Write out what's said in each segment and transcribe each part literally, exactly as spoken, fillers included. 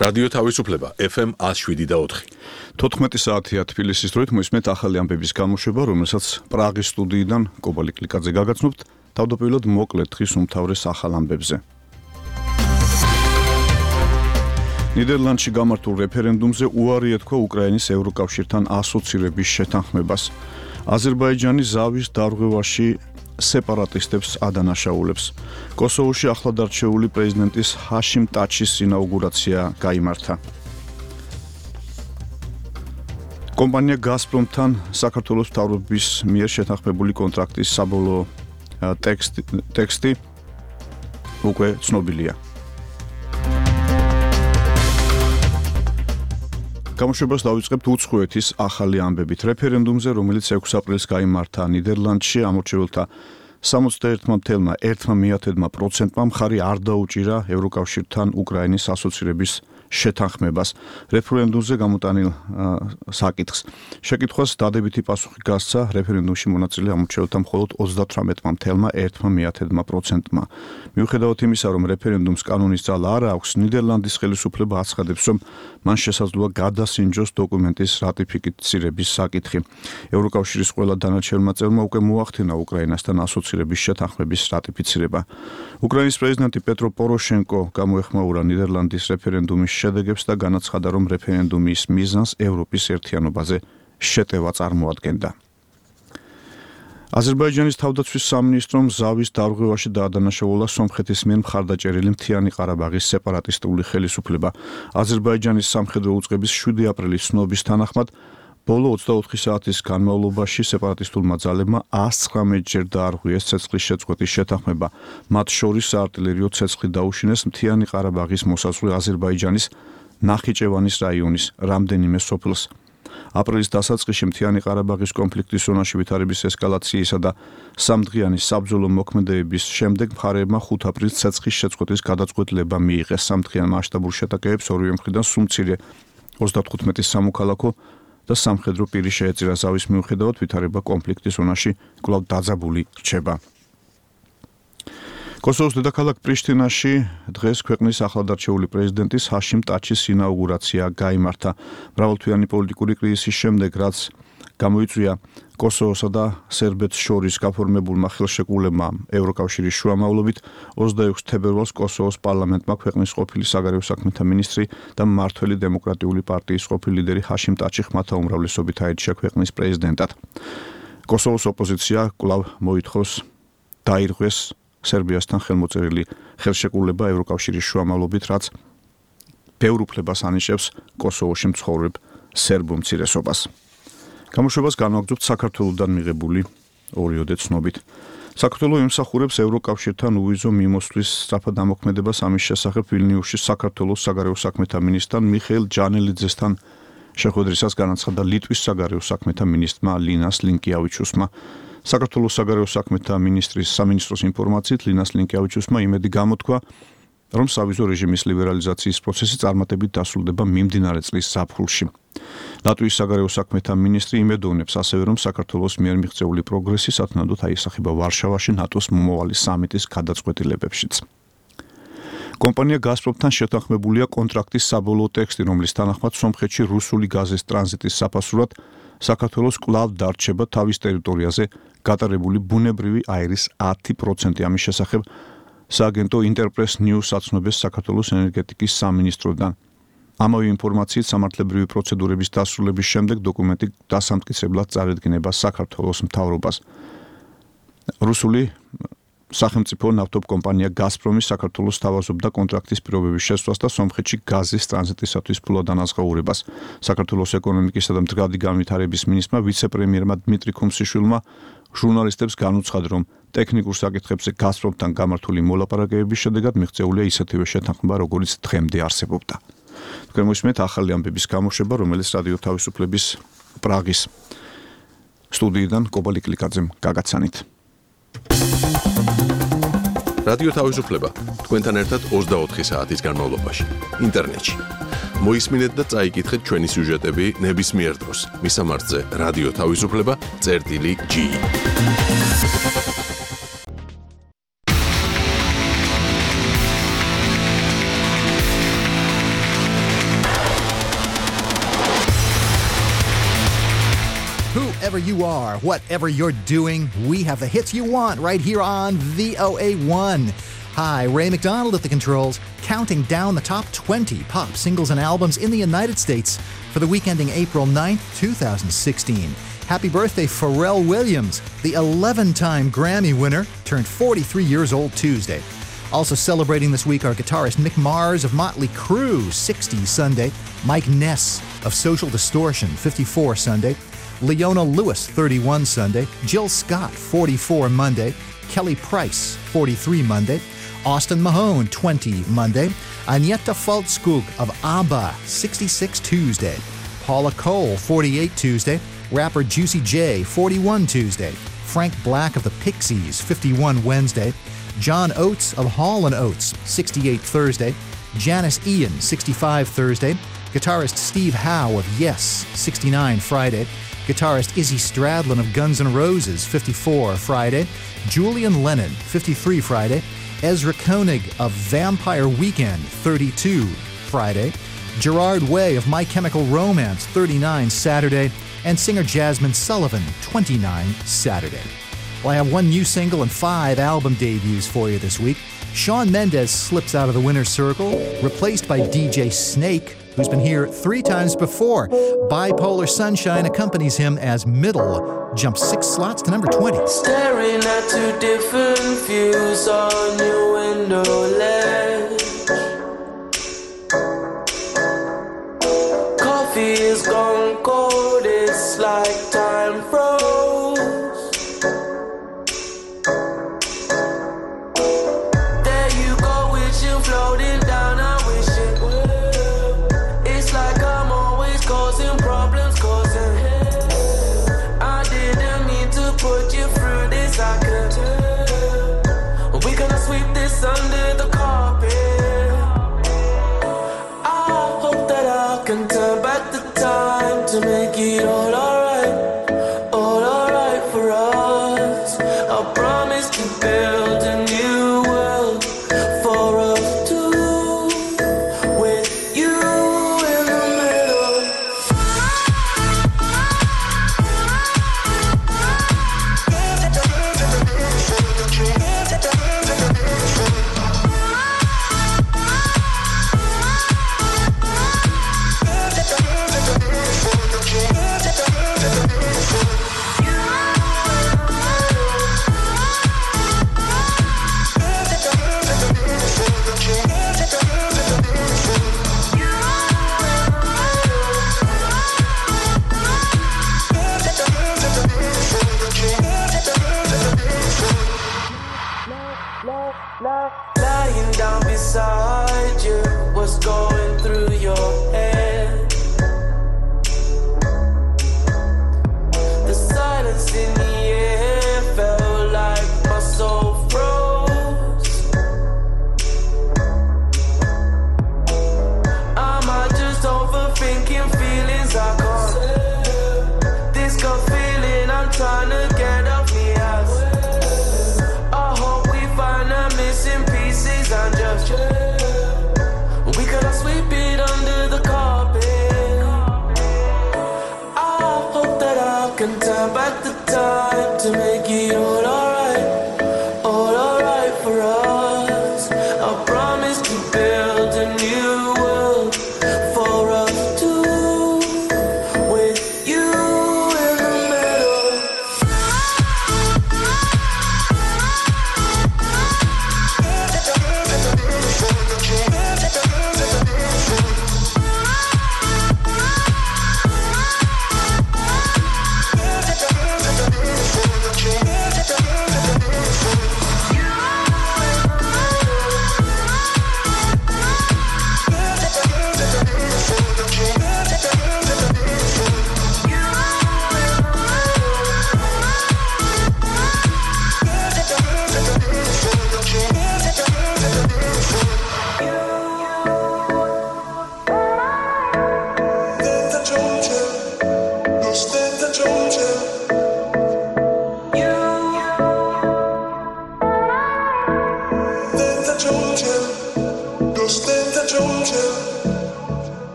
რადიო თავისუფლება ეფ ემ one oh seven და four. თოთხმეტი საათია თბილისის დროით მოისმენთ ახალი ამბების გამოშვება, რომელსაც პრაღის სტუდიიდან კობალი კლიკაძე გაგაცნობთ. თავდაპირველად მოკლედ დღის უმთავრეს ახალ ამბებზე. ნიდერლანდში გამართულ რეფერენდუმზე უარი ეთქვა უკრაინის ევროკავშირთან ასოცირების შეთანხმებას. აზერბაიჯანი ზავის დარღვევაში სეპარატისტებს ადანაშაულებს. კოსოვოში ახლად არჩეული პრეზიდენტის ჰაშიმ ტაჩის ინაუგურაცია გაიმართა. კომპანია გაზპრომთან საქართველოს მთავრობის მიერ შეთანხმებული კონტრაქტის საბოლოო ტექსტი, ტექსტი უკვე ცნობილია. გამოშვებას დავიწყებთ უცხოეთის ახალი ამბებით. რეფერენდუმზე, რომელიც ექვსი აპრილს გაიმართა ნიდერლანდში, ამორჩეველთა სამოცდაერთი целых ერთი პროცენტმა მხარი არ დაუჭირა ევროკავშირთან უკრაინის ასოცირების შეთანხმებას. რეფერენდუმზე გამოტანილ საკითხს. შეკითხვას დადებითი პასუხი გასცა რეფერენდუმში მონაწილე ამორჩეველთა მხოლოდ ოცდათვრამეტი целых ერთი პროცენტმა. მიუხედავად იმისა, რომ რეფერენდუმს კანონის ძალა არ აქვს, ნიდერლანდის ხელისუფლება აცხადებს, რომ მან შესაძლოა გადასინჯოს დოკუმენტის რატიფიცირების საკითხი. ევროკავშირის ყველა დანარჩენმა წევრმა უკვე მოახდინა უკრაინასთან ასოცირების შეთანხმების რატიფიცირება. უკრაინის პრეზიდენტი პეტრო პოროშენკო გამოეხმაურა ნიდერლანდის რეფერენდუმის შედეგებს და განაცხადა, რომ რეფერენდუმის მიზანს ევროპის ერთიანობაზე შეტევა წარმოადგენდა. აზერბაიჯანის თავდაცვის სამინისტრომ ზავის დარღვევაში დაადანაშაულა სომხეთის მიერ მხარდაჭერილი მთიანი ყარაბაღის სეპარატისტული ხელისუფლება. აზერბაიჯანის სამხედრო უწყების შვიდი აპრილის ცნობის თანახმად, ბოლო ოცდაოთხი საათის განმავლობაში სეპარატისტულმა ძალებმა one hundred nineteen ჯერ დაარღვიეს ცეცხლის შეწყვეტის შეთანხმება. მათ შორის საარტილერიო ცეცხლი დაუშინეს მთიანი ყარაბაღის მოსაზღვრე აზერბაიჯანის ნახიჩევანის რაიონის რამდენიმე სოფელს. აპრილის დასაწყისში მთიანი ყარაბაღის კონფლიქტის ზონაში ვითარების ესკალაციისა და სამდღიანი საბრძოლო მოქმედებების შემდეგ მხარეებმა ხუთი აპრილს ცეცხლის შეწყვეტის გადაწყვეტილება მიიღეს. სამდღიან მასშტაბურ შეტაკებებს ორივე მხრიდან სულ მცირე ოცდათხუთმეტი სამოქალაქო და სამხედრო პირი შეეწირა. ზავის მიუხედავად ვითარება კონფლიქტის ზონაში კვლავ დაძაბული რჩება. კოსოვოს დედაქალაქ პრიშტინაში დღეს ქვეყნის ახლადარჩეული პრეზიდენტის ჰაშიმ ტაჩის ინაუგურაცია გაიმართა. მრავალთვიანი პოლიტიკური კრიზისის შემდეგ, რაც გამოიწვია კოსოვოსა და სერბეთს შორის გაფორმებულმა ხელშეკრულებმა ევროკავშირის შუამავლობით, ოცდაექვსი თებერვალს კოსოვოს პარლამენტმა ქვეყნის ყოფილი საგარეო საქმეთა მინისტრი და მმართველი დემოკრატიული პარტიის ყოფილი ლიდერი ჰაშიმ ტაჩი ხმათა უმრავლესობით აირჩია ქვეყნის პრეზიდენტად. კოსოვოს ოპოზიცია კვლავ მოითხოვს დაირღვეს სერბიასთან ხელმოწერილი ხელშეკრულება ევროკავშირის შუამავლობით, რაც ბევრ უფლებას ანიჭებს კოსოვოში მცხოვრებ სერბ უმცირესობას. გამოშვებას განვაგრძობთ საქართველოსთან მიღებული ორიოდე ცნობით. საქართველო ემსახურებს ევროკავშირთან უვიზო მიმოსვლის სწრაფად ამოქმედებას. ამის შესახებ ვილნიუსში საქართველოს საგარეო საქმეთა მინისტრთან მიხეილ ჯანელიძესთან შეხვედრისას განაცხადა ლიტვის საგარეო საქმეთა მინისტრმა ლინას ლინკიავიჩუსმა. საქართველოს საგარეო საქმეთა მინისტრის სამინისტროს ინფორმაციით ლინას ლინკიავიჩუსმა იმედი გამოთქვა, რომ სავიზო რეჟიმის ლიბერალიზაციის პროცესი წარმატებით დასრულდება მიმდინარე წლის ზაფხულში. ლატვიის საგარეო საქმეთა მინისტრი იმედოვნებს ასევე, რომ საქართველოს მიერ მიღწეული პროგრესი სათანადოდ აისახება ვარშავაში ნატოს მომავალი სამიტის გადაწყვეტილებებშიც. კომპანია გაზპრომთან შეთანხმებულია კონტრაქტის საბოლოო ტექსტი, რომლის თანახმად სომხეთში რუსული გაზის ტრანზიტის საფასურად საქართველოს კვლავ დარჩება თავის ტერიტორიაზე გატარებული ბუნებრივი აირის ათი პროცენტი. ამის შესახებ სააგენტო ინტერპრეს ნიუს აცნობეს საქართველოს ენერგეტიკის სამინისტროდან. ამავე ინფორმაციით სამართლებრივი პროცედურების დასრულების შემდეგ დოკუმენტი დასამტკიცებლად წარედგინება საქართველოს მთავრობას. რუსული სახელმწიფო ნავთობ კომპანია გაზპრომი საქართველოს სთავაზობდა კონტრაქტის პირობების შესწვას და სომხეთში გაზის ტრანზიტისათვის ფულად ანაზღაურებას. საქართველოს ეკონომიკისა და მდგრადი განვითარების მინისტრმა ვიცე-პრემიერმა დმიტრი ქუმსიშვილმა ჟურნალისტებს განუცხადა, რომ ტექნიკურ საკითხებზე გაზპრომთან გამართული მოლაპარაკებების შედეგად მიღწეულია ისეთივე შეთანხმება, როგორც დღემდე არსებობდა. თქვენ მოისმენთ ახალი ამბების გამოშვება, რომელიც რადიო თავისუფლების პრაღის სტუდიიდან კობალი კლიკაძემ გაგაცანით. რადიო თავისუფლება თქვენთან ერთად ოცდაოთხი საათის განმავლობაში ინტერნეტში. მოისმინეთ და წაიკითხეთ ჩვენი სიუჟეტები ნებისმიერ დროს. მისამართზე რადიო თავისუფლება წერტილი ჯი. you are, whatever you're doing, we have the hits you want right here on V O A one. Hi, Ray McDonald at the controls, counting down the top twenty pop singles and albums in the United States for the week ending April ninth, twenty sixteen. Happy birthday, Pharrell Williams, the eleven-time Grammy winner, turned forty-three years old Tuesday. Also celebrating this week are guitarist Mick Mars of Motley Crue, sixty Sunday, Mike Ness of Social Distortion, fifty-four Sunday, Leona Lewis, thirty-one Sunday, Jill Scott, forty-four Monday, Kelly Price, forty-three Monday, Austin Mahone, twenty Monday, Agneta Faltskog of ABBA, sixty-six Tuesday, Paula Cole, forty-eight Tuesday, rapper Juicy J, forty-one Tuesday, Frank Black of the Pixies, fifty-one Wednesday, John Oates of Hall and Oates, sixty-eight Thursday, Janice Ian, sixty-five Thursday, guitarist Steve Howe of Yes, sixty-nine Friday, guitarist Izzy Stradlin of Guns N' Roses, fifty-four Friday, Julian Lennon, fifty-three Friday, Ezra Koenig of Vampire Weekend, thirty-two Friday, Gerard Way of My Chemical Romance, thirty-nine Saturday, and singer Jasmine Sullivan, twenty-nine Saturday. Well, I have one new single and five album debuts for you this week. Shawn Mendes slips out of the winner's circle, replaced by D J Snake, who's been here three times before. Bipolar Sunshine accompanies him as Middle jumps six slots to number twenty. Staring at two different views on your window ledge. Coffee is gone cold, it's like time froze. There you go, wishing floating down, I wish it would. It's like I'm always causing problems, causing hell. I didn't mean to put you through this, I could tell. We're gonna sweep this under the carpet. I hope that I can turn back the time to make it all alright, all alright for us. I promise to build a new world for us two, with you in the middle. Lying down beside you, what's going through your head? The silence in the air felt like my soul froze. Am I just overthinking feelings I can't? This gut feeling I'm trying to get off me ass. I hope we find the missing pieces and just chill. We could sweep it under the carpet. I hope that I can turn back the time to make it all alright, all alright for us. I promise to build a new world for us two, with you in the middle.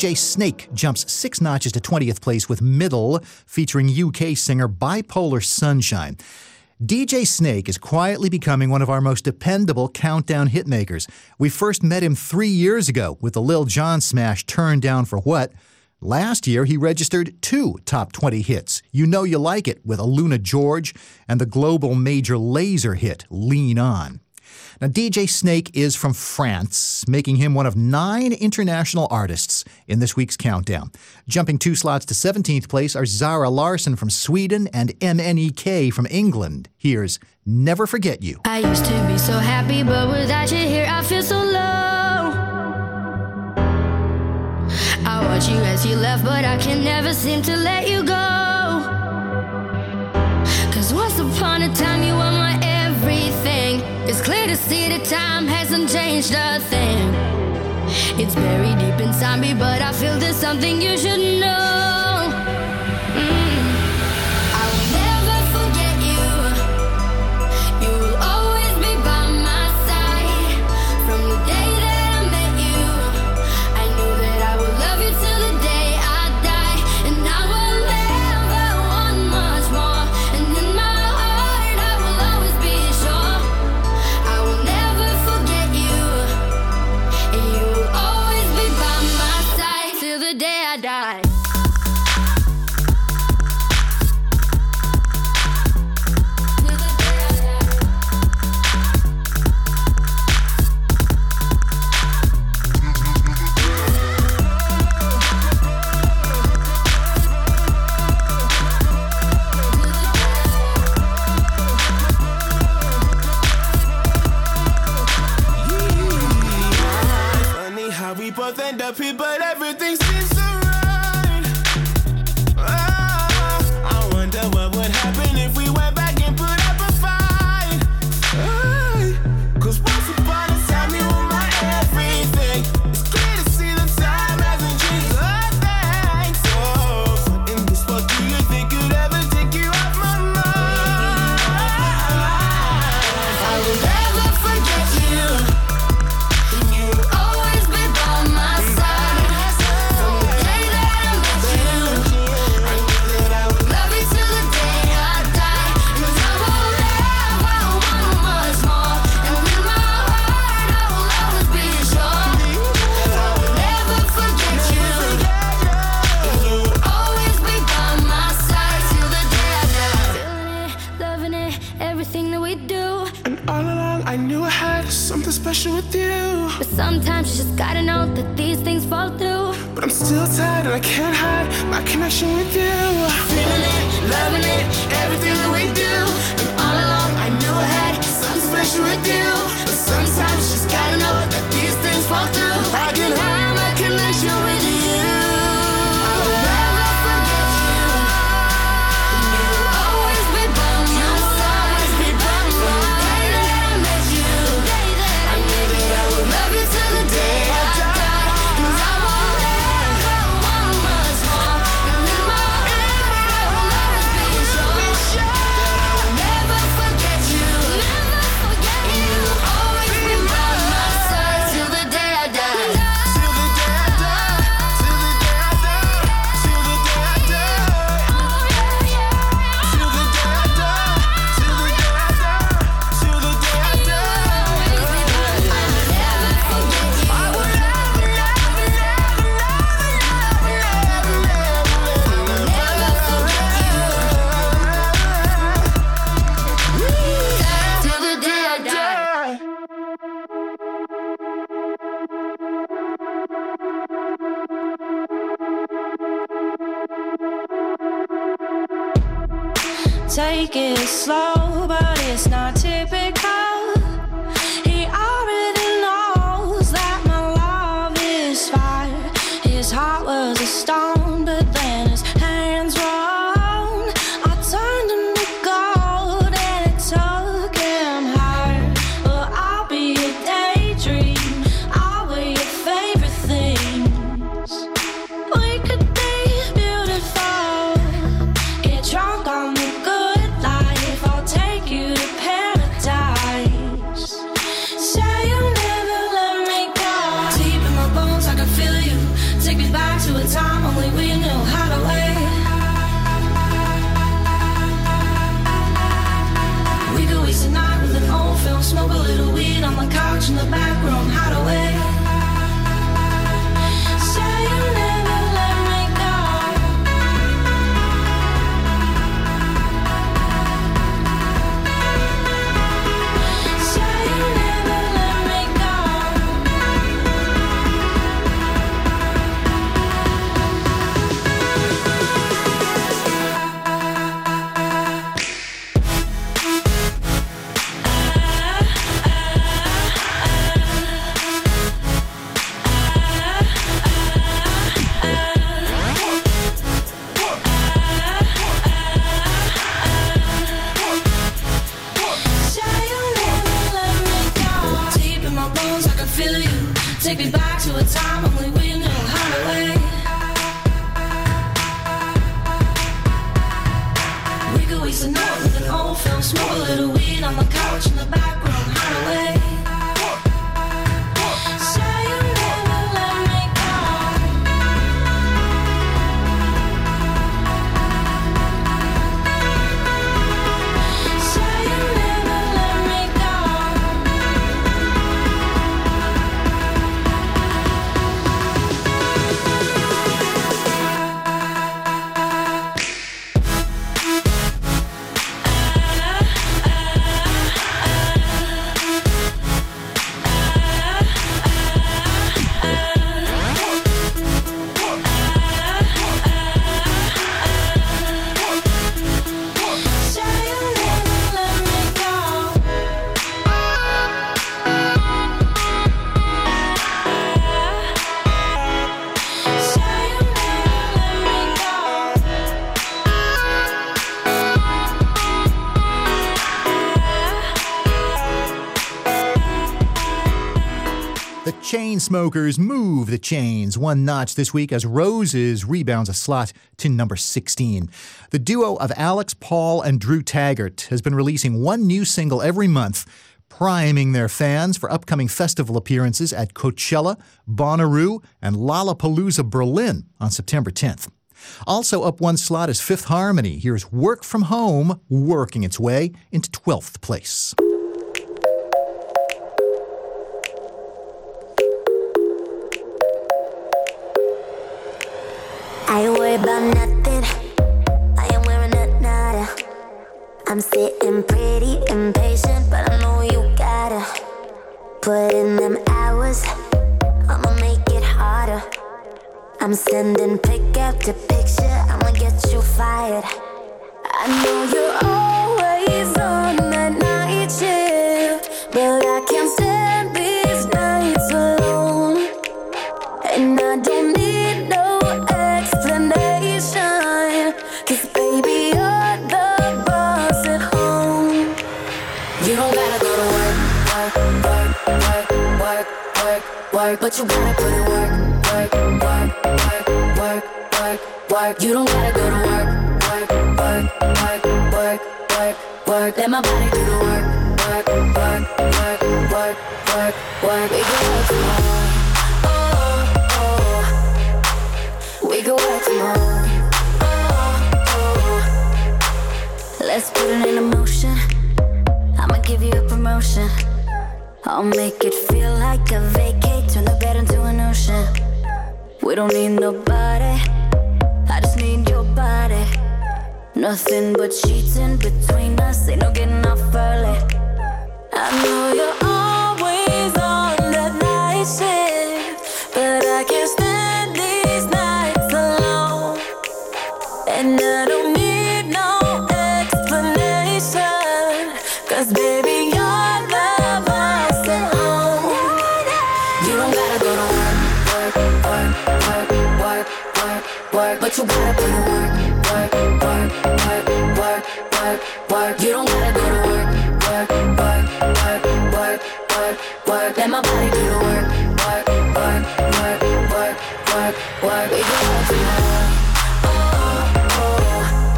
J Snake jumps six notches to twentieth place with Middle, featuring U K singer Bipolar Sunshine. D J Snake is quietly becoming one of our most dependable countdown hitmakers. We first met him three years ago with the Lil Jon smash Turn Down for What. Last year, he registered two top twenty hits, You Know You Like It with Aluna George and the global major Laser hit, Lean On. Now, D J Snake is from France, making him one of nine international artists in this week's countdown. Jumping two slots to seventeenth place are Zara Larsson from Sweden and M N E K from England. Here's Never Forget You. I used to be so happy, but without you here, I feel so low. I watch you as you left, but I can never seem to let you go. Cause once upon a time, you were my everything. It's clear to see that time hasn't changed a thing. It's buried deep inside me, but I feel there's something you should know. Mm. I will never forget you. You will always be by my side. From the day that I met you, I knew that I would love you till the day I die. And I will never want much more. And in my heart I will always be sure I will never forget you. And you will always be by my side till the day I die. Funny how we both end up here, but everything seems so right. Oh, I wonder what would happen if we went back and put up a fight. Hey, cause once upon a time you were my everything. It's clear to see that time hasn't changed a thing. So, what in this world do you think could ever take you off my mind? I will never forget you. You will always be by my side. From the day that I met you, I knew that I would love you till the day I die. Cause I will never want much more. And in my heart I will always be sure I will never forget you. And you will always be by my side till the day I die. Feeling it, loving it, everything that we do. And all along I knew I had something special with you. But sometimes you just gotta know that these things fall through. But I'm still tired and I can't hide my connection with you. Feeling it, loving it, everything that we do. And all along I knew I had something special with you. But sometimes you just gotta know that these things fall through. I can hide my connection with you. I will never forget you. And you will always be by my side. From the day that I met you, I knew that I would love you till the day I die. Cause I will never want much more. And in my heart I will always be sure that I will never forget you. And you will always be by my side till the day I die. Till the day I die. Till the day I die. Till the day I die. Till the day I die. Till the day I die. Till the day I die. I will never, never, never, never, never, never, never forget you. Till the day I die. Take it slow, but it's not typical. He already knows that my love is fire. His heart was a stone, but then his hands were on. I turned him to gold and it took him higher. Well, I'll be a daydream. I'll be your favorite things. We could be beautiful. Get drunk on the good life. I'll take you to paradise. feel you. Take me back to a time only we knew how to wait. We could waste a night with an old film, smoke a little weed on the couch in the back room, how to wait. Say you never let me go. Say you never let me go. Chainsmokers move the chains one notch this week as Roses rebounds a slot to number sixteen. The duo of Alex Paul and Drew Taggart has been releasing one new single every month, priming their fans for upcoming festival appearances at Coachella, Bonnaroo, and Lollapalooza Berlin on September tenth. Also up one slot is Fifth Harmony. Here's Work From Home working its way into twelfth place. I ain't worried about nothing. I am wearing a nada. I'm sitting pretty impatient, but I know you gotta put in them hours. I'ma make it harder. I'm sending pick after picture. I'ma get you fired. I know you're always on that night shift, but I can't stand these nights alone. And I don't need no explanation, 'cause baby you're the boss at home. You don't gotta go to work, work, work, work, work, work, work, but you gotta put in work, work, work, work, work, work, work. You don't gotta go to work, work, work, work, work, work, work. Let my body do the work, work, work, work, work, work, work. We can work from home. We can work from home. Oh, oh. Let's put it in motion. I'ma give you a promotion. I'll make it feel like a vacate. Turn the bed into an ocean. We don't need nobody. I just need your body. Nothing but sheets in between us. Ain't no getting off early. I know you're always on that night shift, but I can't stand these nights alone. And I don't need no explanation, 'cause baby you're the boss at home. You don't gotta go to work, work, work, work, work, work, work, but you gotta put in work, work, work, work, work, work, work. You don't gotta go to work, work, work, work, work, work, work. Let my body do the work, work, work, work, work, work, work. We can work from home. Oh, oh.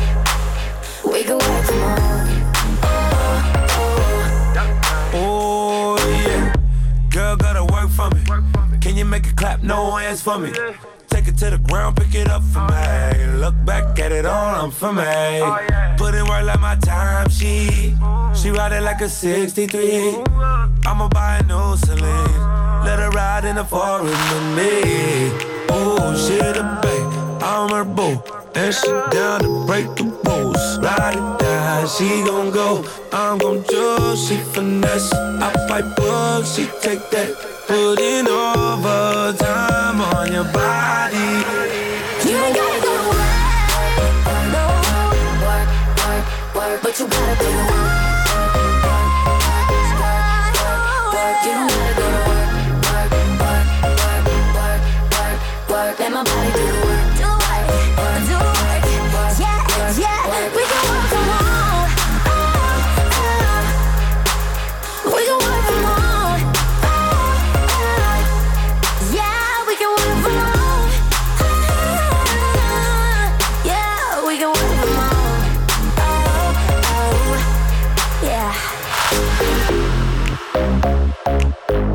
We can work from home. Oh, oh. Oh yeah, girl gotta work for me. Can you make it clap? No hands for me. Take it to the ground, pick it up for me. Look back at it all, I'm for me. Put in work like my time sheet. She ride it like a sixty-three. I'ma buy a new Celine. Let her ride in the forest with me. Oh, she the babe, I'm her boo. And she down to break the rules. Ride it down, she gon' go. I'm gon' choose, she finesse. I fight bugs, she take that. Put in overtime on your body. You ain't gotta go to work, no, work, work, work, but you gotta put in work, work, work, work, work. You don't gotta go to work, work, work, work, work, work, work. Let my body do the work, do it, do it, yeah, yeah. We can work from home, we can work from home.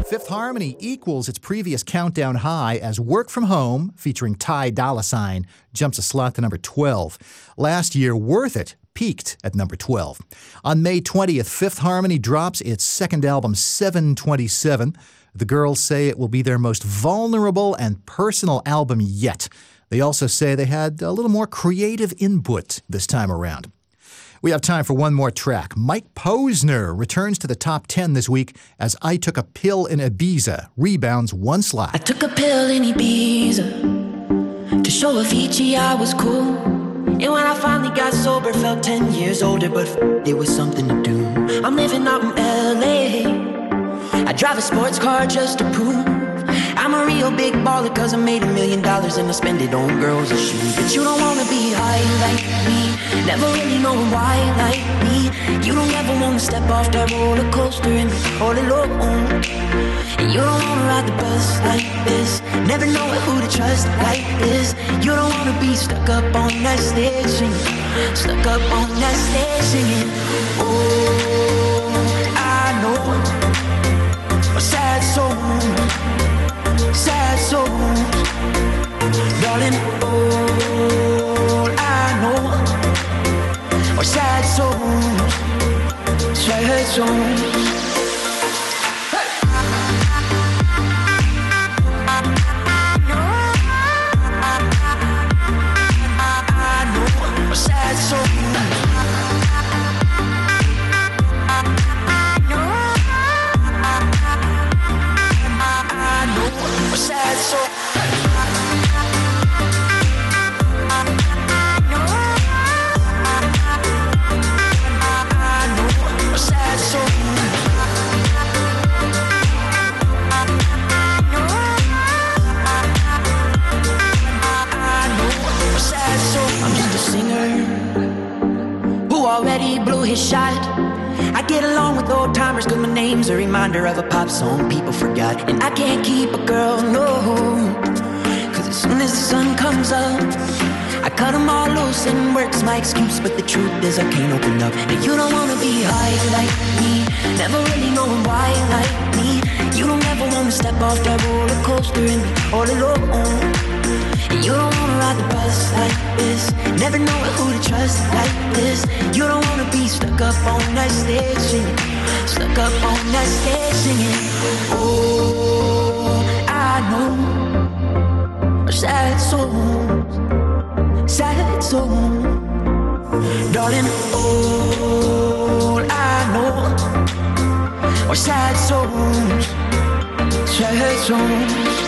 Fifth Harmony equals its previous countdown high as Work From Home, featuring Ty Dolla $ign, jumps a slot to number twelve. Last year, Worth It peaked at number twelve. On May twentieth, Fifth Harmony drops its second album, seven twenty-seven. The girls say it will be their most vulnerable and personal album yet. They also say they had a little more creative input this time around. We have time for one more track. Mike Posner returns to the top ten this week as I Took a Pill in Ibiza rebounds one slot. I took a pill in Ibiza to show Avicii I was cool. And when I finally got sober, felt ten years older, but f- it was something to do. I'm living out in L A. I drive a sports car just to prove I'm a real big baller, cause I made a million dollars and I spend it on girls and shoes. But you don't wanna be high like me, never really knowing why like me. You don't ever wanna step off that roller coaster and be all alone. And you don't wanna ride the bus like this, never knowing who to trust like this. You don't wanna be stuck up on that stage singing, stuck up on that stage singing. Oh, I know a sad soul, sad souls, darling, all I know are sad souls, sad souls. His shot. I get along with old timers cause my name's a reminder of a pop song people forgot. And I can't keep a girl, no, cause as soon as the sun comes up I cut them all loose and work's my excuse. But the truth is I can't open up. And you don't wanna be high like me, never really knowing why like me. You don't ever wanna step off that roller coaster and be all alone. And you don't wanna ride the bus like this, never knowing who to trust like this. You don't wanna be stuck up on that stage singing, stuck up on that stage singing. Oh, I know sad souls, sad souls, darling. All I know are sad souls, sad souls.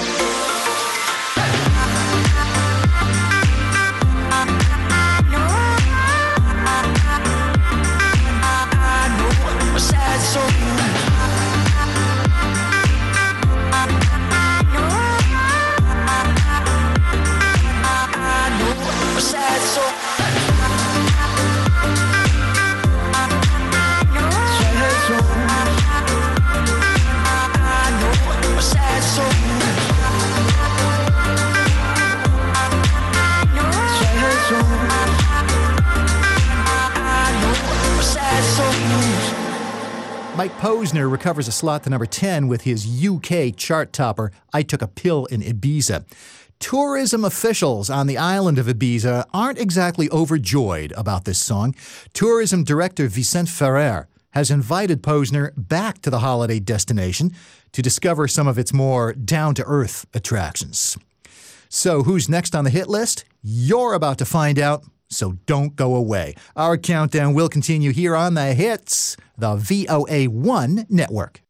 Mike Posner recovers a slot to number ten with his U K chart topper, I Took a Pill in Ibiza. Tourism officials on the island of Ibiza aren't exactly overjoyed about this song. Tourism director Vicente Ferrer has invited Posner back to the holiday destination to discover some of its more down-to-earth attractions. So who's next on the hit list? You're about to find out, so don't go away. Our countdown will continue here on The Hits, the V O A one network.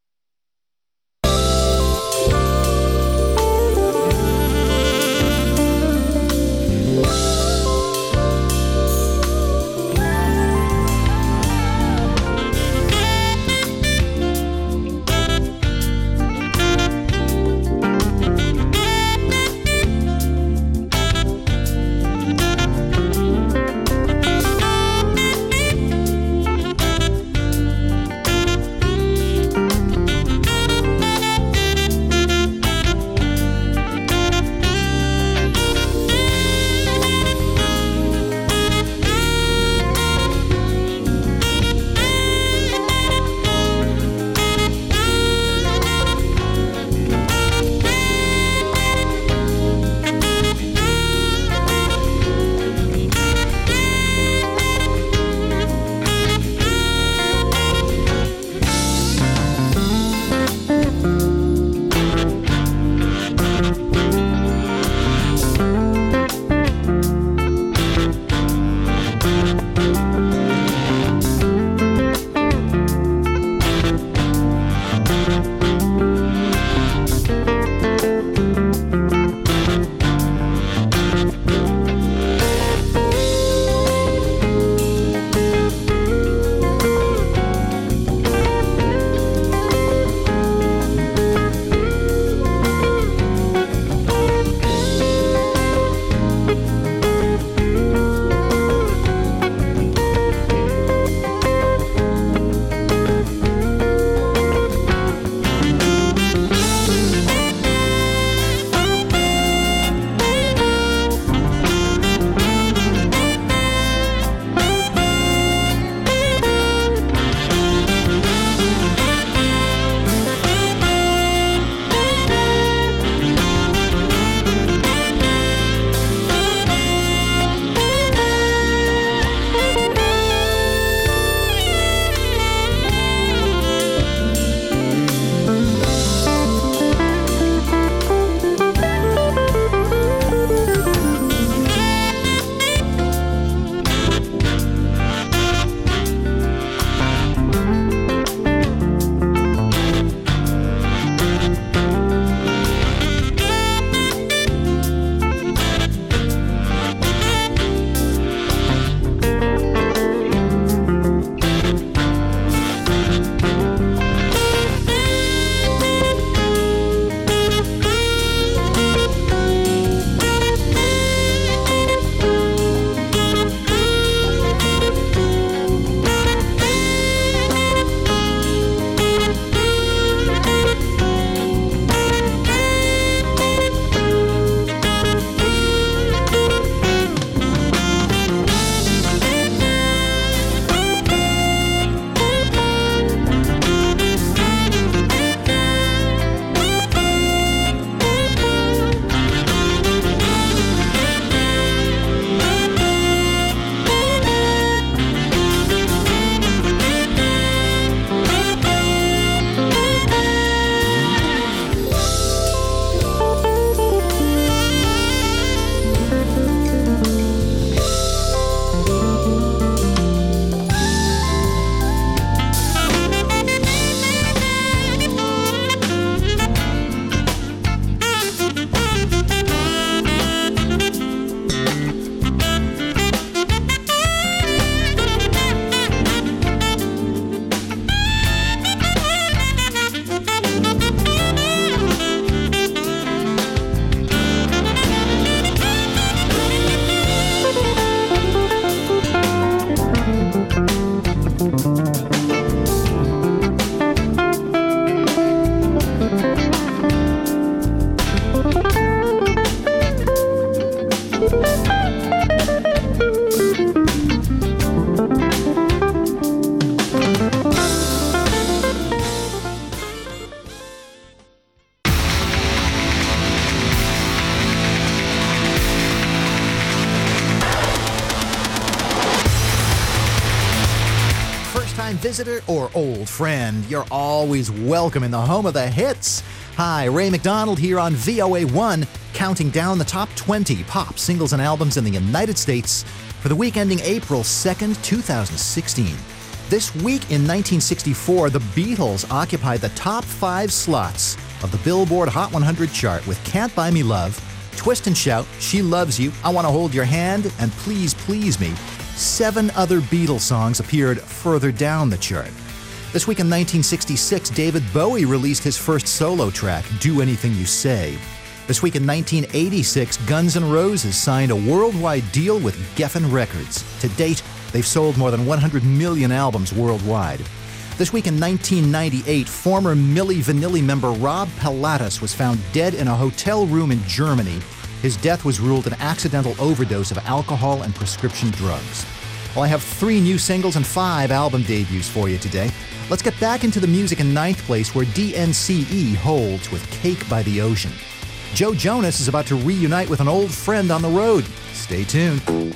visitor or old friend, you're always welcome in the home of the hits. Hi, Ray McDonald here on V O A one, counting down the top twenty pop singles and albums in the United States for the week ending April second, twenty sixteen. This week in nineteen sixty-four, the Beatles occupied the top five slots of the Billboard Hot one hundred chart with Can't Buy Me Love, Twist and Shout, She Loves You, I Want to Hold Your Hand, and Please Please Me. Seven other Beatles songs appeared further down the chart. This week in nineteen sixty-six, David Bowie released his first solo track, Do Anything You Say. This week in nineteen eighty-six, Guns N' Roses signed a worldwide deal with Geffen Records. To date, they've sold more than one hundred million albums worldwide. This week in nineteen ninety-eight, former Milli Vanilli member Rob Pilatus was found dead in a hotel room in Germany. His death was ruled an accidental overdose of alcohol and prescription drugs. Well, I have three new singles and five album debuts for you today. Let's get back into the music in ninth place, where D N C E holds with Cake by the Ocean. Joe Jonas is about to reunite with an old friend on the road. Stay tuned.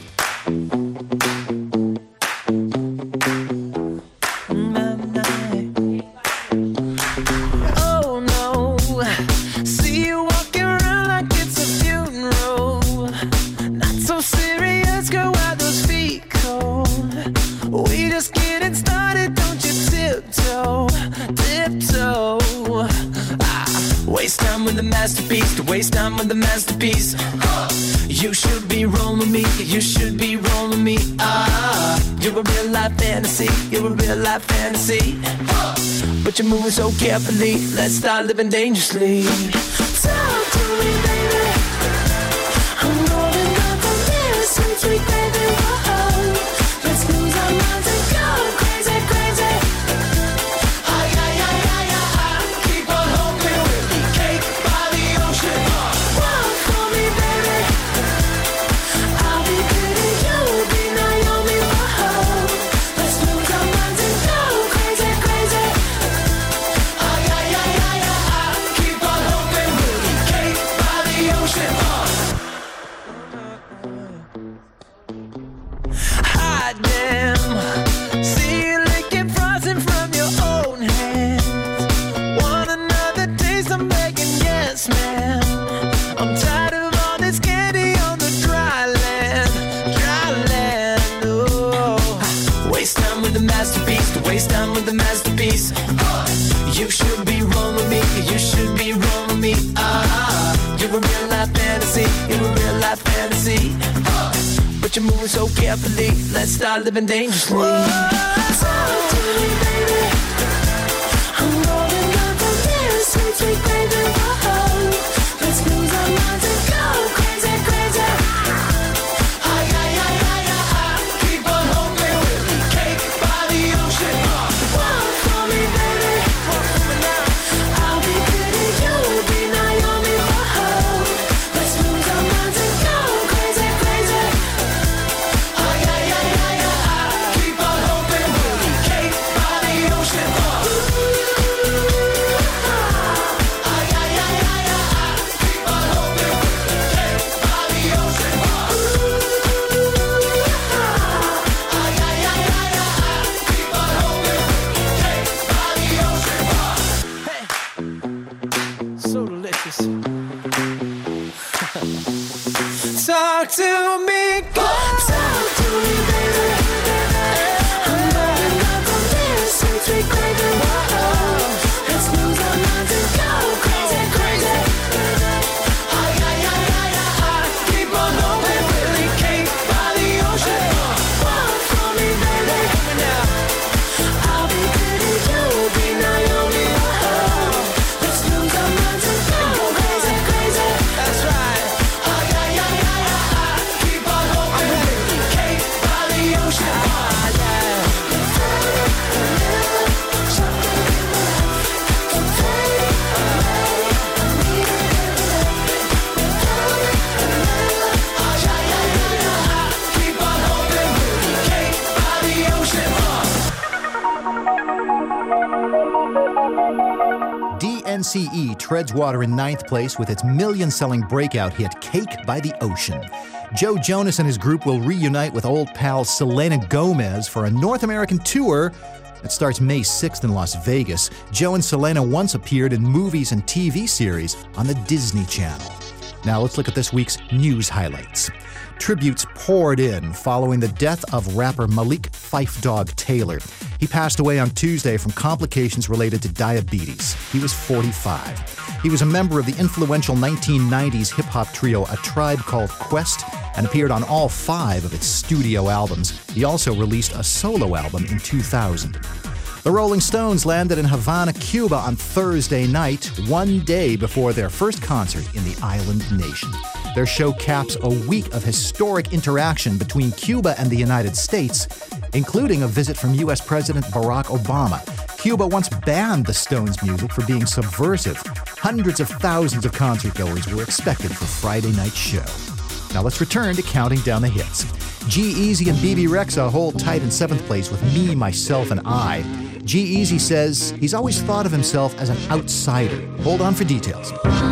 Oh no, see you walking around like it's a funeral. Not so serious, girl, why those feet cold? We just getting started, don't you tiptoe, tiptoe. Ah, waste time with the masterpiece, to waste time with the masterpiece. Uh, you should be rolling me, you should be rolling me. Ah, you're a real life fantasy, you're a real life fantasy. Uh, but you're moving so carefully, let's start living dangerously. Talk to me, baby. I'm rolling up on this sweet, sweet baby. Whoa, let's lose our minds and go crazy, crazy. Ay, ay, ay, ay, ay, ay. Keep on hoping with me. Cake by the ocean. Walk for me, baby. I'll be pretty, you'll be Naomi. Whoa, let's lose our minds and go crazy, crazy. Ay, ay, ay, ay, ay, ay. Keep on hoping with me. Cake by the ocean. Hot damn, see you licking frosting from your own hands. Want another taste? I'm begging, yes, man. I'm tired of all this candy on the dry land, dry land. Oh, waste time with the masterpiece, to waste time with the masterpiece. Uh, you should be rolling me, you should be rolling me. Ah, you're a real life fantasy, you're a real life fantasy. Uh, but you're moving so carefully, let's start living dangerously. Talk to me, baby. I'm rolling up on this sweet, sweet baby. Whoa, let's lose our minds and go crazy, crazy. Ay, ay, ay, ay, ay, ay. Keep on hoping with me. Cake by the ocean. Walk for me, baby. Walk for me now. I'll be pretty, you'll be Naomi. Whoa, let's lose our minds and go crazy, crazy. Ay, ay, ay, ay, ay, ay. Keep on hoping with me. Cake by the ocean. Ay, ay, ay, ay, ay, ay. Keep on hoping with me. Cake by the ocean. Ay, ay, ay, ay, ay, ay. Keep on hoping with me. Cake by the ocean. Hey, so delicious. Talk to me, girl. Talk to me, baby. I'm rolling up on this sweet, sweet baby. Whoa, let's lose our minds and go crazy, crazy. Ay, ay, ay, ay, ay, ay. Keep on hoping with me. Cake by the ocean. Walk for me, baby. I'll be pretty, you'll be Naomi. Whoa, let's lose our minds and go crazy, crazy. That's right. Ay, ay, ay, ay, ay, ay. Keep on hoping with me. Cake by the ocean. Ah, yeah. Keep on hoping with me. Cake by the ocean. D N C E treads water in ninth place with its million-selling breakout hit Cake by the Ocean. Joe Jonas and his group will reunite with old pal Selena Gomez for a North American tour It starts May sixth in Las Vegas. Joe and Selena once appeared in movies and T V series on the Disney Channel. Now let's look at this week's news highlights. Tributes poured in following the death of rapper Malik Phife Dawg Taylor. He passed away on Tuesday from complications related to diabetes. He was forty-five. He was a member of the influential nineteen nineties hip-hop trio A Tribe Called Quest and appeared on all five of its studio albums. He also released a solo album in two thousand. The Rolling Stones landed in Havana, Cuba on Thursday night, one day before their first concert in the island nation. Their show caps a week of historic interaction between Cuba and the United States, including a visit from U S President Barack Obama. Cuba once banned the Stones' music for being subversive. Hundreds of thousands of concertgoers were expected for Friday night's show. Now let's return to counting down the hits. G-Eazy and B B Rexha hold tight in seventh place with Me, Myself, and I. G-Eazy says he's always thought of himself as an outsider. Hold on for details.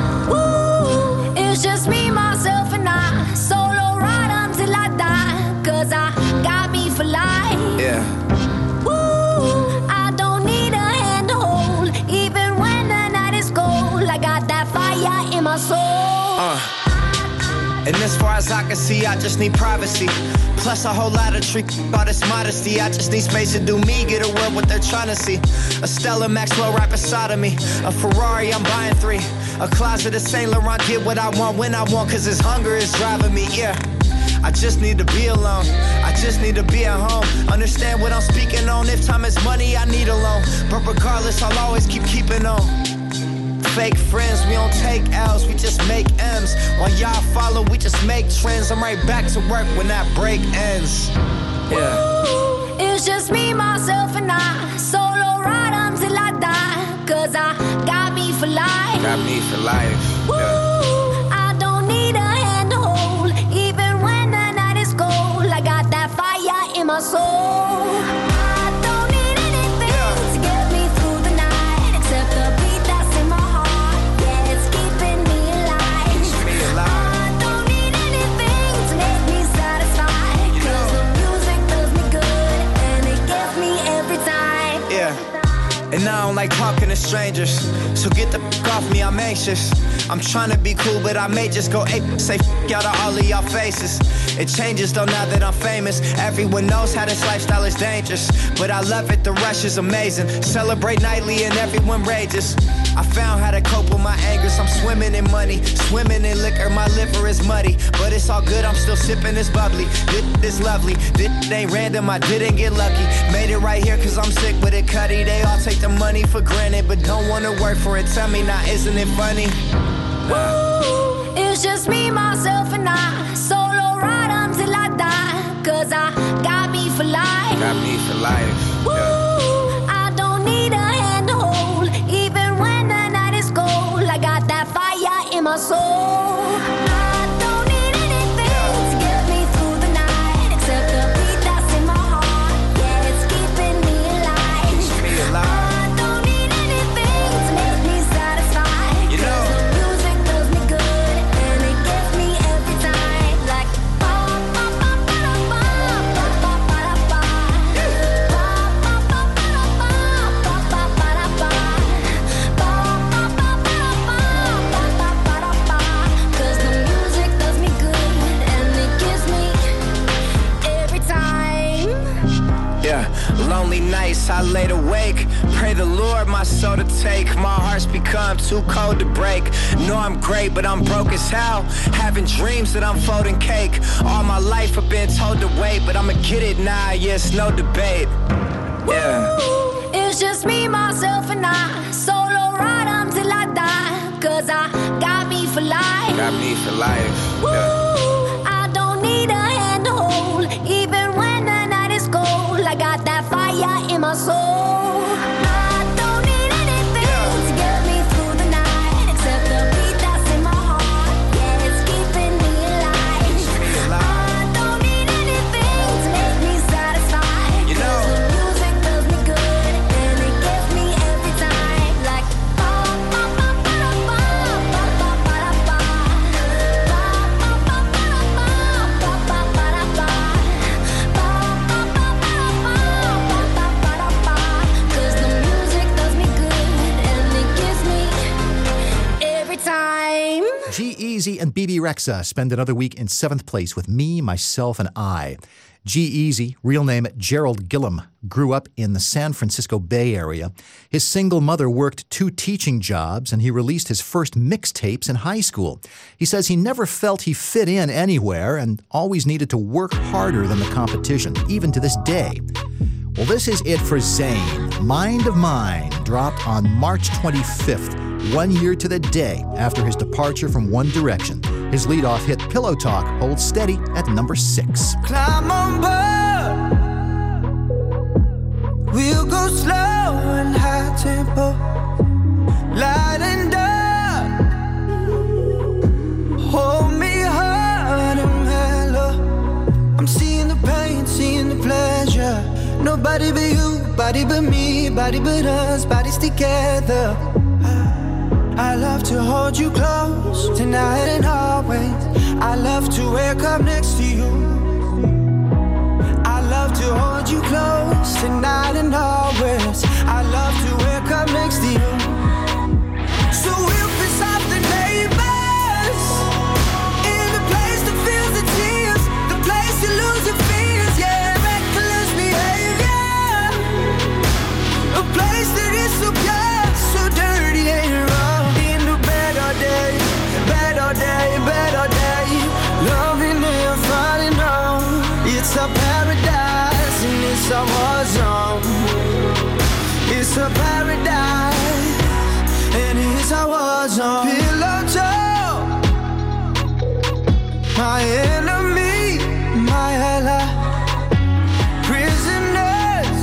Ooh, it's just me, myself, and I. Solo ride until I die. Cause I got me for life. Yeah. Ooh, I don't need a hand to hold. Even when the night is cold, I got that fire in my soul. Uh. And as far as I can see, I just need privacy. Plus a whole lot of trick about this modesty. I just need space to do me, get a world what they're trying to see. A Stella Maxwell right beside of me. A Ferrari, I'm buying three. A closet of Saint Laurent, get what I want when I want, cause this hunger is driving me, yeah. I just need to be alone. I just need to be at home. Understand what I'm speaking on. If time is money, I need a loan. But regardless, I'll always keep keeping on. Fake friends, we don't take L's, we just make M's. While y'all follow, we just make trends. I'm right back to work when that break ends. Yeah. Ooh, it's just me, myself, and I. Solo ride until I die. Cause I got me for life. Got me for life. Ooh, Yeah. I don't need a hand to hold. Even when the night is cold, I got that fire in my soul. I don't need anything Yeah. to get me through the night, except the beat that's in my heart. Yeah, it's keeping me alive. Keeps me alive. I don't need anything to make me satisfied. You Cause know. the music does me good, and it gets me every time. Yeah. And I don't like talking to strangers, so get the f*** off me, I'm anxious. I'm trying to be cool, but I may just go ape, say f*** out of all of y'all faces. It changes though now that I'm famous. Everyone knows how this lifestyle is dangerous, but I love it, the rush is amazing. Celebrate nightly and everyone rages. I found how to cope with my angers. I'm swimming in money, swimming in liquor. My liver is muddy, but it's all good, I'm still sipping this bubbly. This is lovely, this ain't random, I didn't get lucky. Made it right here cause I'm sick with it, Cuddy. They all take the money for granted, but don't wanna work for it. Tell me now, isn't it funny? Ooh, it's just me, myself, and I. Solo ride until I die. Cause I got me for life. Got me for life. Yeah. Ooh, I don't need a hand to hold. Even when the night is cold, I got that fire in my soul. I don't need anything to get me through the night, except the beat that's in my heart. Yeah, it's keeping me alive. Keeps me alive. I don't need anything to make me satisfied. You know. Cause the music does me good, and it gets me every time. Like ba ba ba ba ba ba ba ba ba ba. Ba ba ba ba ba ba ba ba ba ba. Ba ba ba ba ba ba ba ba ba. Cause the music does me good, and it gives me every time. Yeah, lonely nights, I laid awake. Pray the Lord my soul to take. My heart's become too cold to break. Know I'm great, but I'm broke as hell. Having dreams that I'm folding cake. All my life I've been told to wait, but I'ma get it now, yeah, it's no debate. Yeah. Ooh, it's just me, myself, and I. Solo ride until I die. Cause I got me for life. Got me for life. Yeah. Ooh, I don't need a hand to hold. Even when the night is cold, I got that fire in my soul. I don't need anything to get me through the night, except the beat that's in my heart. Yeah, it's keeping me alive. I don't need anything to make me satisfied. You know. Cause the music does me good, and it gets me every time. Like ba ba ba ba ba ba ba ba ba ba. Ba ba ba ba ba ba ba ba ba ba. Ba ba ba ba ba ba ba ba ba. G-Eazy and Bebe Rexha spend another week in seventh place with Me, Myself, and I. G-Eazy, real name Gerald Gillum, grew up in the San Francisco Bay Area. His single mother worked two teaching jobs, and he released his first mixtapes in high school. He says he never felt he fit in anywhere and always needed to work harder than the competition, even to this day. Well, this is it for Zayn. Mind of Mine dropped on March twenty-fifth, one year to the day after his departure from One Direction. His lead-off hit Pillow Talk holds steady at number six. Climb on board. We'll go slow and high tempo, light and dark. Hold me hard and mellow. I'm seeing the pain, seeing the pleasure. Nobody but you, body but me, body but us, bodies together. I love to hold you close, tonight and always. I love to wake up next to you. I love to hold you close, tonight and always. I love to wake up next to you. So we'll piss off the neighbors, in the place that feels the tears, the place you lose your fears, yeah, reckless behavior. A place that is so pure, so dirty and wrong. Day, better day, better day. Loving and falling on. It's a paradise and it's a war zone. It's a paradise and it's a war zone. Pillow talk, my enemy, my ally. Prisoners,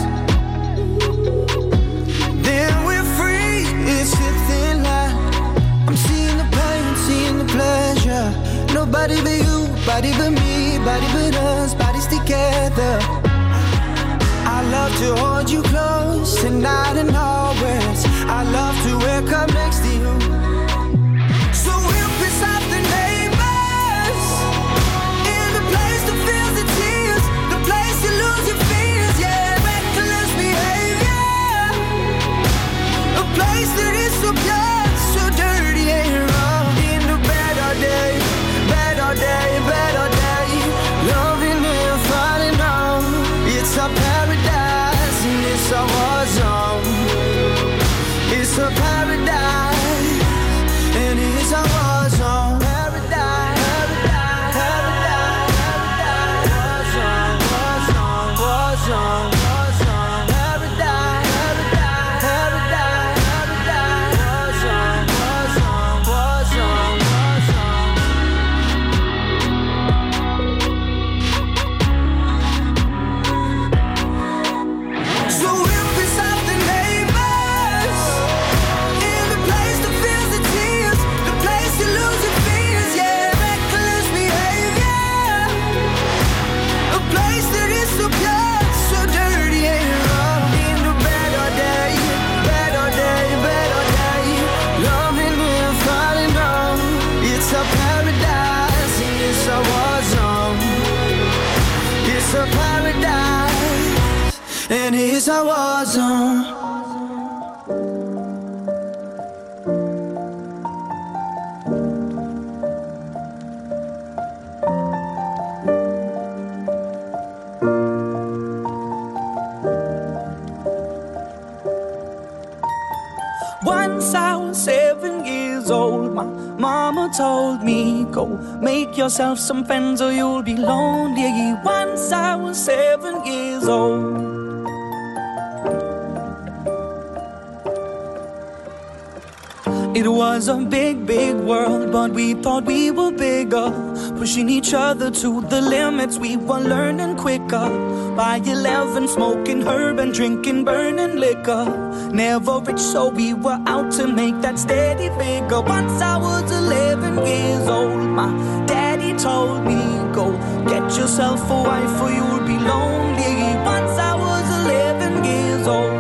then we're free. It's a thin line. I'm seeing the pain, seeing the pleasure. Nobody but you, body but me, body but us, bodies together. I love to hold you close, tonight and always. I love to wake up next to you. So we'll piss off the neighbors, in the place that feels the tears, the place you lose your fears, yeah, reckless behavior. A place that is so pure, so dirty and wrong. In the better day, better day, better day. Loving and falling on. It's a paradise and it's a war zone. It's a paradise and it's a war zone. Paradise, paradise, paradise, paradise. War zone, war zone, war zone, paradise, paradise, paradise, paradise. War zone, war zone, war zone, war zone. So we'll piss off the neighbors, in the place that feels the tears, the place you lose your fears, yeah, reckless behavior. A place that is so pure, so dirty and wrong. In the better day, better day, better day. Loving and falling on. It's a paradise and it's a war zone. It's a paradise and it's a war zone. Once I was seven years old, my mama told me, go make yourself some friends or you'll be lonely. Once I was seven years old. It was a big, big world, but we thought we were bigger, pushing each other to the limits. We were learning quicker. By eleven, smoking herb and drinking burning liquor. Never rich, so we were out to make that steady figure. Once I was eleven years old, my daddy told me, go get yourself a wife or you'll be lonely. Once I was eleven years old.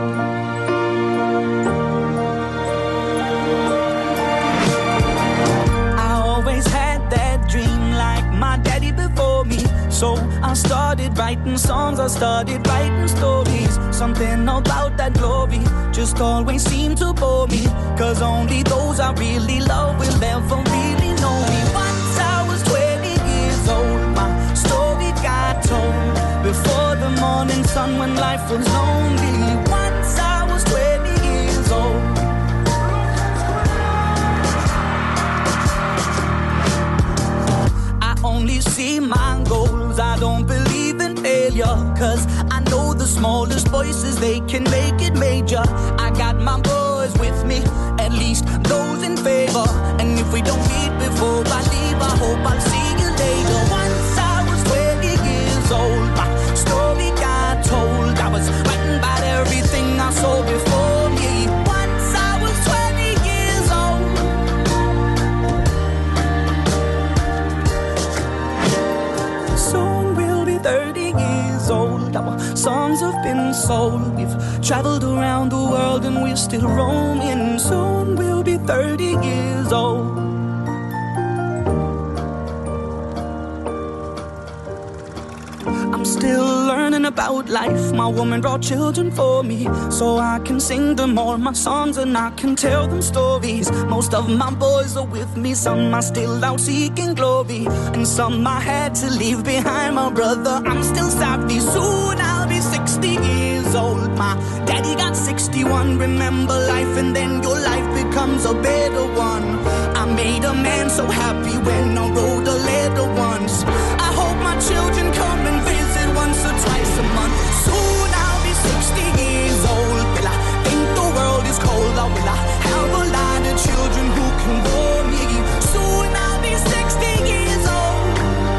For me, so I started writing songs, I started writing stories. Something about that glory just always seemed to bore me, cause only those I really love will ever really know sun when life was lonely. Once I was twenty years old. I only see my goals, I don't believe in failure, cause I know the smallest voices, they can make it major. I got my boys with me, at least those in favor. And if we don't meet before I leave, I hope I'll see you later. Once I was twenty years old, my story got told. I was writing about everything I saw before me. Once I was twenty years old. Soon we'll be thirty years old. Our songs have been sold. We've traveled around the world and we're still roaming. Soon we'll be thirty years old. I'm still learning about life. My woman brought children for me, so I can sing them all my songs and I can tell them stories. Most of my boys are with me, some are still out seeking glory, and some I had to leave behind. My brother, I'm still savvy. Soon I'll be sixty years old. My daddy got sixty-one. Remember life and then your life becomes a better one. I made a man so happy when I wrote a letter once. I hope my children come and visit once or twice a month. Soon I'll be sixty years old. Will I think the world is cold, or will I have a lot of children who can bore me? Soon I'll be sixty years old.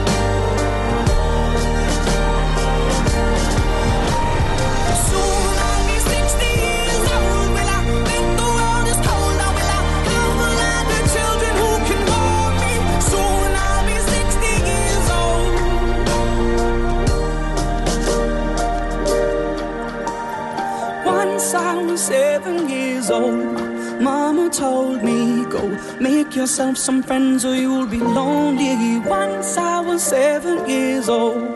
Soon I'll be sixty years old. Will I think the world is cold, or will I have a lot of children who can bore me? Soon I'll be sixty years old. Once I was seven years old. Mama told me, go make yourself some friends or you'll be lonely. Once I was seven years old.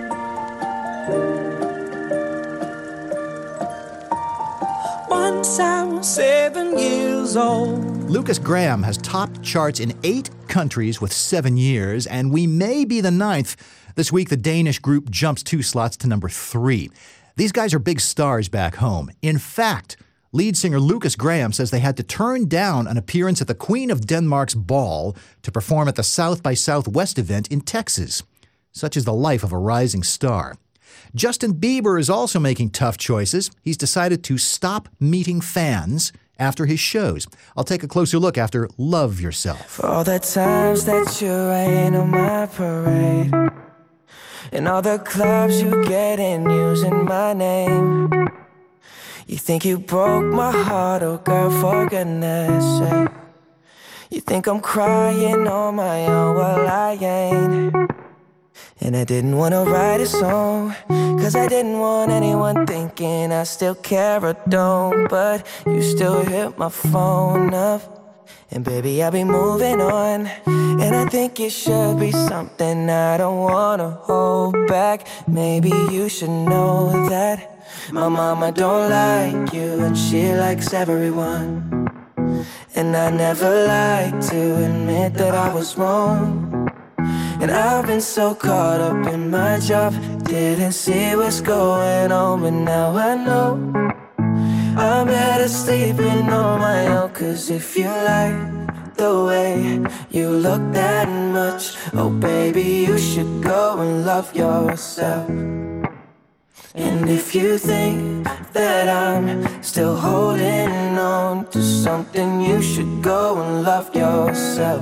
Once I was seven years old. Lucas Graham has topped charts in eight countries with seven years, and we may be the ninth. This week, the Danish group jumps two slots to number three. These guys are big stars back home. In fact, lead singer Lucas Graham says they had to turn down an appearance at the Queen of Denmark's ball to perform at the South by Southwest event in Texas. Such is the life of a rising star. Justin Bieber is also making tough choices. He's decided to stop meeting fans after his shows. I'll take a closer look after Love Yourself. For all the times that you rain on my parade, and all the clubs you get in using my name. You think you broke my heart, oh girl, for goodness sake. You think I'm crying on my own, well I ain't. And I didn't want to write a song, cause I didn't want anyone thinking I still care or don't. But you still hit my phone up, and baby I'll be moving on. And I think it should be something I don't want to hold back. Maybe you should know that my mama don't like you and she likes everyone. And I never like to admit that I was wrong. And I've been so caught up in my job, didn't see what's going on. But now I know I'm better sleeping on my own. Cause if you like the way you look that much, oh baby, you should go and love yourself. And if you think that I'm still holding on to something, you should go and love yourself.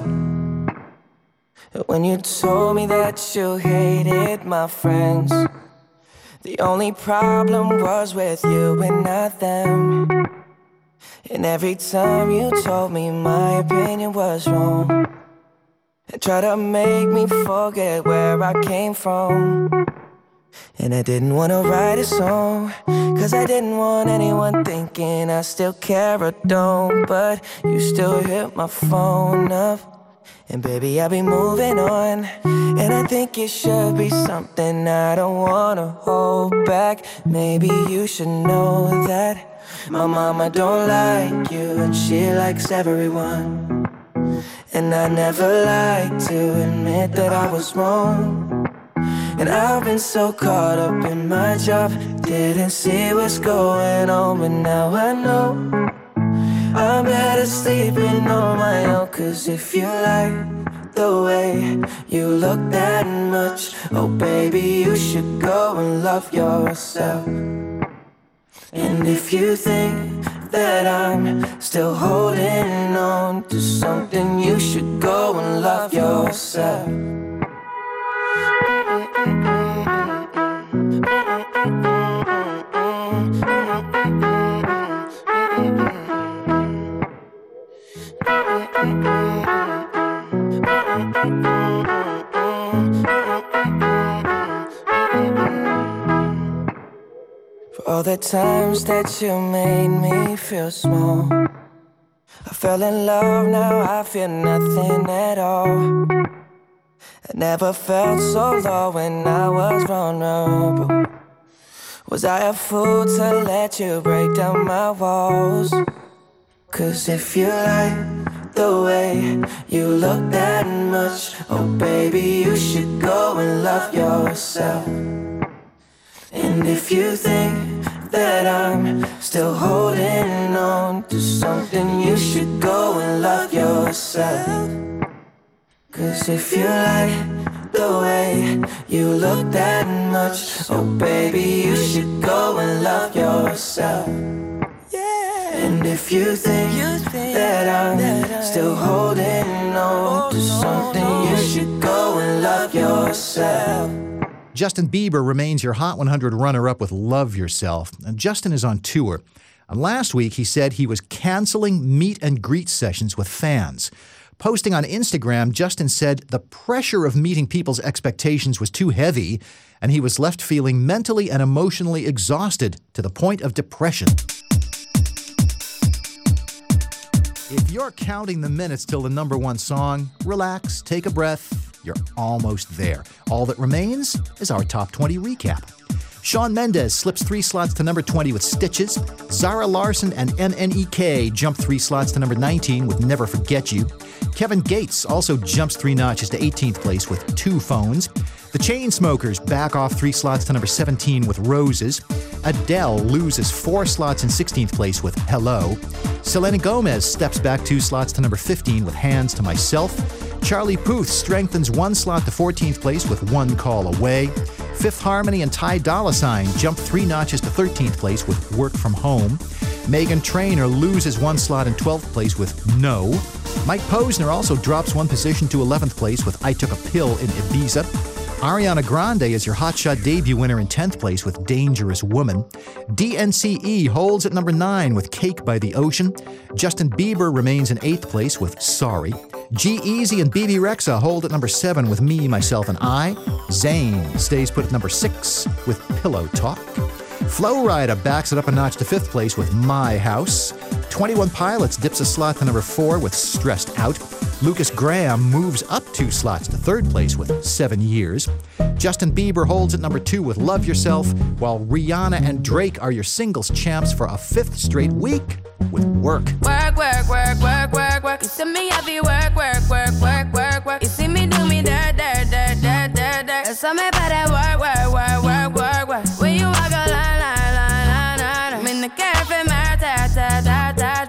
When you told me that you hated my friends, the only problem was with you and not them. And every time you told me my opinion was wrong, and tried to make me forget where I came from. And I didn't want to write a song, cause I didn't want anyone thinking I still care or don't. But you still hit my phone up, and baby I'll be moving on. And I think it should be something I don't want to hold back. Maybe you should know that my mama don't like you and she likes everyone. And I never like to admit that I was wrong. And I've been so caught up in my job, didn't see what's going on, but now I know I'm better sleeping on my own. Cause if you like the way you look that much, oh baby, you should go and love yourself. And if you think that I'm still holding on to something, you should go and love yourself. For all the times that you made me feel small, I fell in love, now I feel nothing at all. I never felt so low when I was vulnerable. Was I a fool to let you break down my walls? Cause if you like the way you look that much, oh baby, you should go and love yourself. And if you think that I'm still holding on to something, you should go and love yourself. Cause if you like the way you look that much, oh baby, you should go and love yourself. And if you think, you think that I'm that still holding on to something, you should go and love yourself. Justin Bieber remains your Hot one hundred runner-up with Love Yourself. And Justin is on tour. And last week, he said he was canceling meet and greet sessions with fans. Posting on Instagram, Justin said the pressure of meeting people's expectations was too heavy, and he was left feeling mentally and emotionally exhausted to the point of depression. If you're counting the minutes till the number one song, relax, take a breath. You're almost there. All that remains is our top twenty recap. Shawn Mendes slips three slots to number twenty with Stitches. Zara Larsson and M N E K jump three slots to number nineteen with Never Forget You. Kevin Gates also jumps three notches to eighteenth place with Two Phones. The Chainsmokers back off three slots to number seventeen with Roses. Adele loses four slots in sixteenth place with Hello. Selena Gomez steps back two slots to number fifteen with Hands to Myself. Charlie Puth strengthens one slot to fourteenth place with One Call Away. Fifth Harmony and Ty Dolla Sign jump three notches to thirteenth place with Work From Home. Meghan Trainor loses one slot in twelfth place with No. Mike Posner also drops one position to eleventh place with I Took a Pill in Ibiza. Ariana Grande is your Hotshot debut winner in tenth place with Dangerous Woman. D N C E holds at number nine with Cake by the Ocean. Justin Bieber remains in eighth place with Sorry. G-Eazy and B B Rexha hold at number seven with Me, Myself, and I. Zayn stays put at number six with Pillow Talk. Flo Rida backs it up a notch to fifth place with My House. twenty-one Pilots dips a slot to number four with Stressed Out. Lucas Graham moves up two slots to third place with Seven Years. Justin Bieber holds at number two with Love Yourself, while Rihanna and Drake are your singles champs for a fifth straight week with Work. Work, work, work, work, work, work. You see me have you work, work, work, work, work, work. You see me do me dirt, dirt, dirt, dirt, dirt, dirt. There's something about that work, work, work, work, work, work. When you walk a line, line, line, line, line. I'm in the cafe, my ta, ta, ta, ta,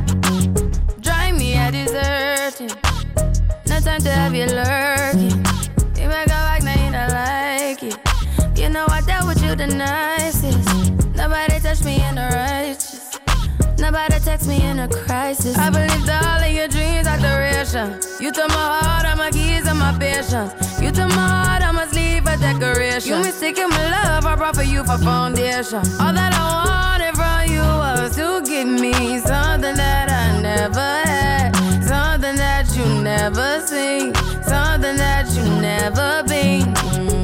ta. Drive me a deserting. No time to have you lurking. You make a like, now you don't like it. You know I dealt with you the nicest. Nobody touched me in the righteous. Nobody text me in a crisis. I believed all of your dreams are duration. You took my heart, all my keys, and my patience. You took my heart, I must leave a decoration. You mistaken my love, I brought for you for foundation. All that I wanted from you was to give me something that I never had, something that you never seen, something that you never been.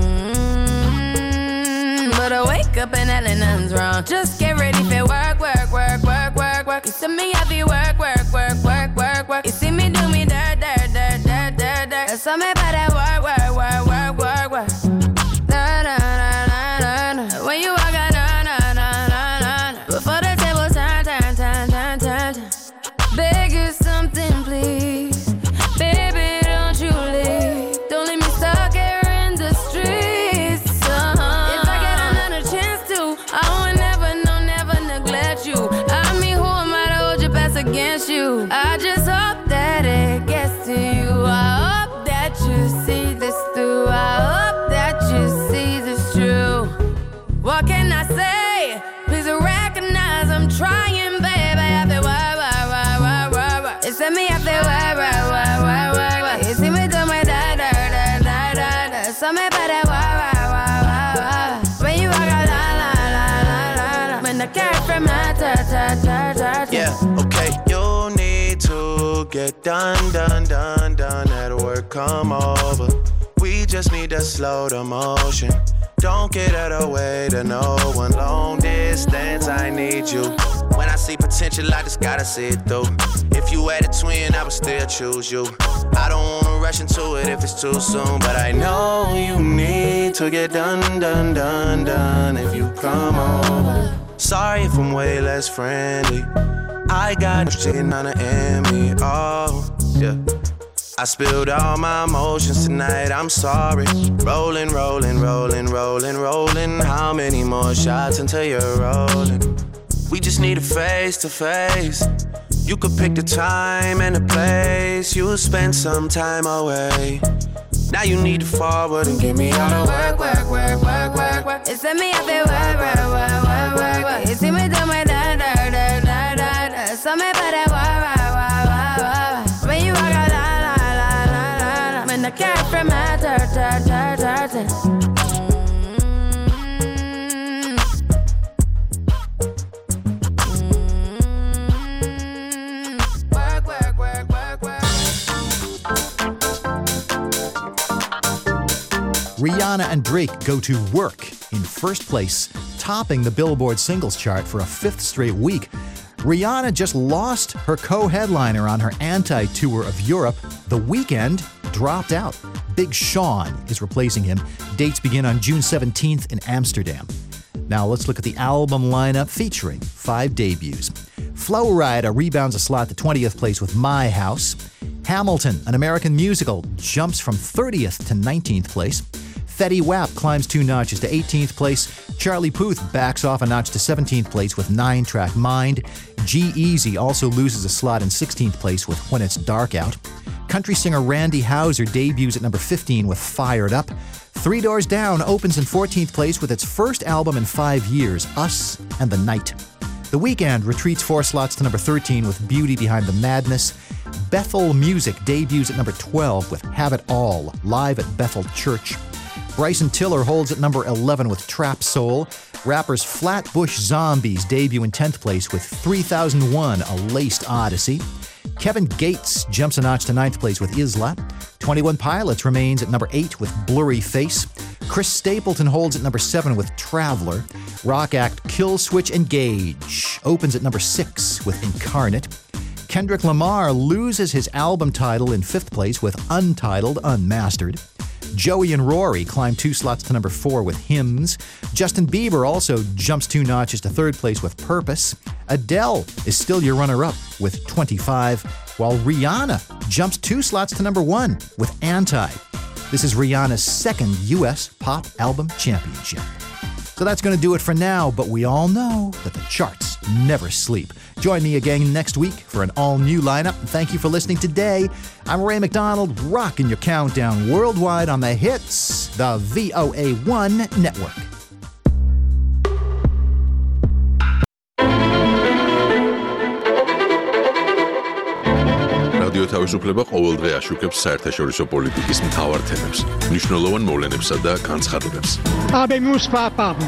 Mm-hmm. But I wake up and hell nothing's wrong. Just get ready for work, work, work, work, work, work. You see me have you work, work, work, work, work, work. You see me do me dirt, dirt, dirt, dirt, dirt, dirt. There's something about that work, work, work, work, work, work. Na na na na na na. When you walk out, na na na na na na. Before the table turn, turn, turn, turn, turn, turn. Beg you something, please, baby, don't you leave. Don't leave me stuck here in the streets. girlfriend matter, yeah, okay, you need to get done, done, done, done at work, come over. We just need to slow the motion. Don't get out of the way to no one. Long distance, I need you. When I see potential, I just gotta see it through. If you had a twin, I would still choose you. I don't wanna rush into it if it's too soon, but I know you need to get done, done, done, done if you come over. Sorry if I'm way less friendly. I got shit on the Emmy, oh, yeah. I spilled all my emotions tonight, I'm sorry. Rolling, rolling, rolling, rolling, rolling. How many more shots until you're rolling? We just need a face to face. You could pick the time and the place. You'll spend some time away. Now you need to forward and give me all the work, work, work, work, work, work. It's me up there, work, work, work, work, work, work. You see me do my da, da, da, da, da, da. So me put that work, work, work, work, work. When you walk out, la, la, la, la, la, la. When the girlfriend matter, da, da, da, da. Rihanna and Drake go to Work in first place, topping the Billboard singles chart for a fifth straight week. Rihanna just lost her co-headliner on her anti-tour of Europe. The Weeknd dropped out. Big Sean is replacing him. Dates begin on June seventeenth in Amsterdam. Now let's look at the album lineup featuring five debuts. Flow Rida rebounds a slot to twentieth place with My House. Hamilton, an American musical, jumps from thirtieth to nineteenth place. Fetty Wap climbs two notches to eighteenth place. Charlie Puth backs off a notch to seventeenth place with nine-track Mind. G-Eazy also loses a slot in sixteenth place with When It's Dark Out. Country singer Randy Houser debuts at number fifteen with Fired Up. Three Doors Down opens in fourteenth place with its first album in five years, Us and the Night. The Weeknd retreats four slots to number thirteen with Beauty Behind the Madness. Bethel Music debuts at number twelve with Have It All, live at Bethel Church. Bryson Tiller holds at number eleven with Trap Soul. Rappers Flatbush Zombies debut in tenth place with three thousand one, A Laced Odyssey. Kevin Gates jumps a notch to ninth place with Isla. twenty-one Pilots remains at number eight with Blurry Face. Chris Stapleton holds at number seven with Traveler. Rock act Kill Switch Engage opens at number six with Incarnate. Kendrick Lamar loses his album title in fifth place with Untitled Unmastered. Joey and Rory climb two slots to number four with Hymns. Justin Bieber also jumps two notches to third place with Purpose. Adele is still your runner-up with twenty-five, while Rihanna jumps two slots to number one with Anti. This is Rihanna's second U S Pop Album Championship. So that's going to do it for now, but we all know that the charts never sleep. Join me again next week for an all-new lineup. Thank you for listening today. I'm Ray McDonald, rocking your countdown worldwide on the hits, the V O A one Network. რადიო თავისუფლება ყოველდღე აშუქებს საერთაშორისო პოლიტიკის მთავარ თემებს, მნიშვნელოვან მოვლენებსა და განცხადებებს. Habemos papado.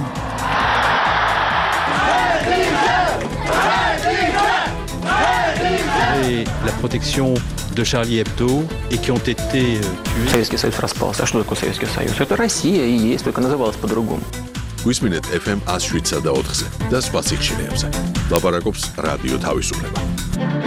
Et la protection de Charlie Hebdo et qui ont été euh, tués. Советский Союз распался. А что такое Советский Союз? Это Россия и есть, только называлась по-другому. გვისმინეთ эф эм one oh seven და four-ზე და სხვა სიხშირეებზე. ლაპარაკობს რადიო თავისუფლება.